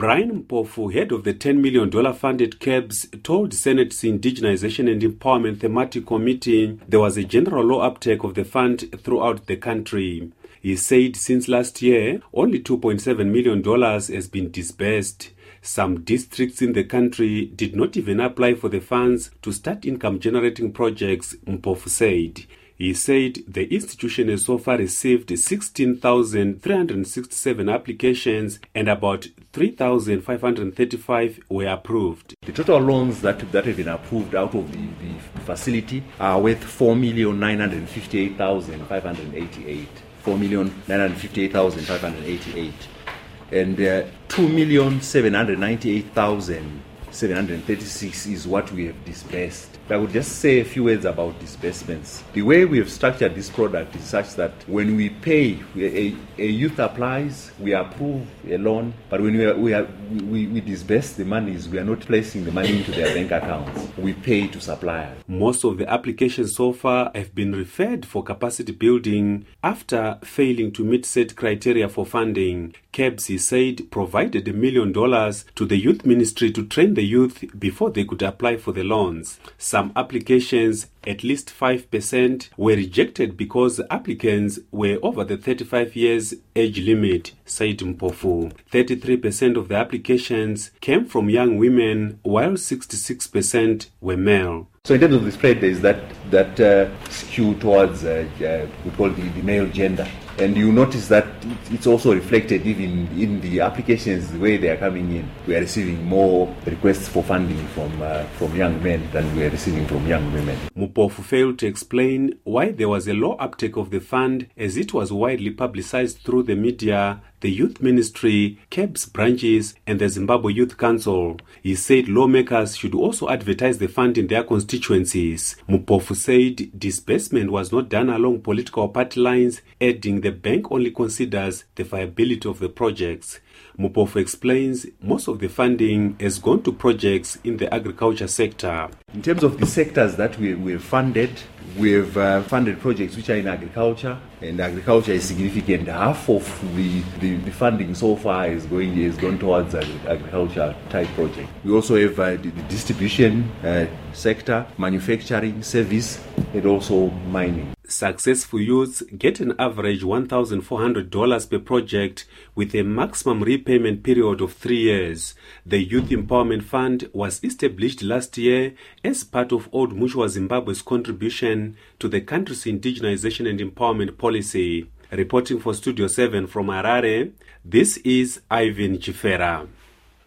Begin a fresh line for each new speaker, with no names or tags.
Brian Mpofu, head of the $10 million funded KEBS, told Senate's Indigenization and Empowerment Thematic Committee there was a general low uptake of the fund throughout the country. He said since last year, only $2.7 million has been disbursed. Some districts in the country did not even apply for the funds to start income-generating projects, Mpofu said. He said the institution has so far received 16,367 applications and about 3,535 were approved.
The total loans that have been approved out of the facility are worth 4,958,588. 4,958,588. And 2,798,736 is what we have disbursed. I would just say a few words about disbursements. The way we have structured this product is such that when we pay, a youth applies, we approve a loan, but when we disburse the monies, we are not placing the money into their bank accounts. We pay to suppliers.
Most of the applications so far have been referred for capacity building after failing to meet set criteria for funding. KEBS, he said, provided $1 million to the youth ministry to train the youth before they could apply for the loans. Some applications, at least 5%, were rejected because applicants were over the 35 years age limit, said Mpofu. 33% of the applications came from young women, while 66% were male.
So in terms of the spread, there is that skew towards we call the male gender. And you notice that it's also reflected even in the applications, the way they are coming in. We are receiving more requests for funding from young men than we are receiving from young women.
Mpofu failed to explain why there was a low uptake of the fund, as it was widely publicized through the media, the Youth Ministry, KEBS branches, and the Zimbabwe Youth Council. He said lawmakers should also advertise the fund in their constituencies. Mpofu said disbursement was not done along political party lines, adding the bank only considers the viability of the projects. Mpofu explains most of the funding has gone to projects in the agriculture sector.
In terms of the sectors that we have funded, we have funded projects which are in agriculture, and agriculture is significant. Half of the funding so far has gone towards agriculture type project. We also have the distribution sector, manufacturing, service, and also mining.
Successful youths get an average $1,400 per project with a maximum repayment period of 3 years. The Youth Empowerment Fund was established last year as part of Old Mutual Zimbabwe's contribution to the country's indigenization and empowerment policy. Reporting for Studio 7 from Harare, this is Ivan Chifera.